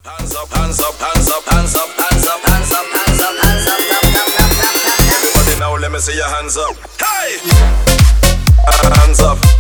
Hands up, hands up, hands up, hands up, hands up, hands up, hands up, hands up. Everybody now, let me see your hands up. Hey! Hands up.